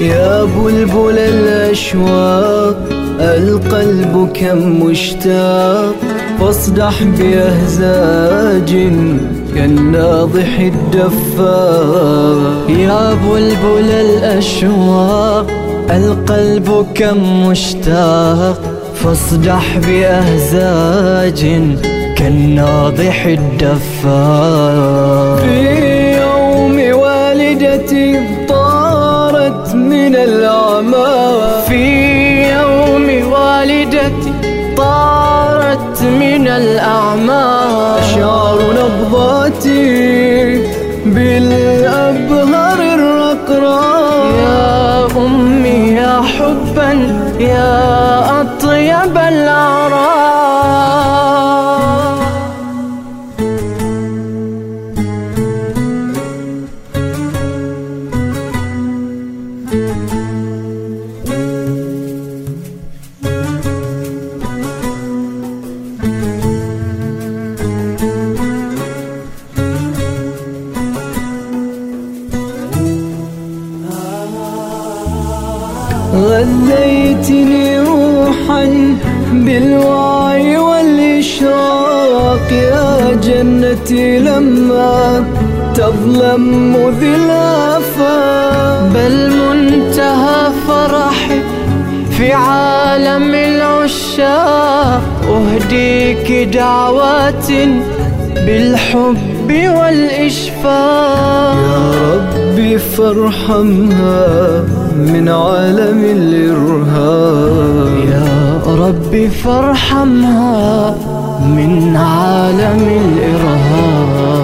يا بلبل الأشواق القلب كم مشتاق، فاصدح بأهزاج كالناضح الدفاق. يا بلبل الأشواق القلب كم مشتاق، فاصدح بأهزاج كالناضح الدفاق. في يوم والدتي طارت من الأعماق، في يوم والدتي طارت من الأعماق. أشعر نبضاتي بالأبهر الرقراق. يا أمي يا حبا يا أطيب الأعراق. غذيتني روحا بالوعي والإشراق، يا جنتي لما تظلم ذي الآفاق. بل منتهى فرحي في عالم العشاق، أهديك دعوات بالحب والإشفاق. يا ربي فارحمها من عالم الإرهاب. يا ربي فارحمها من عالم الإرهاب.